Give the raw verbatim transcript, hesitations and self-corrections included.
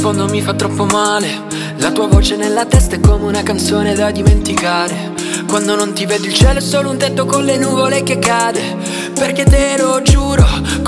fondo mi fa troppo male. La tua voce nella testa è come una canzone da dimenticare. Quando non ti vedo il cielo è solo un tetto con le nuvole che cade. Perché te lo giuro,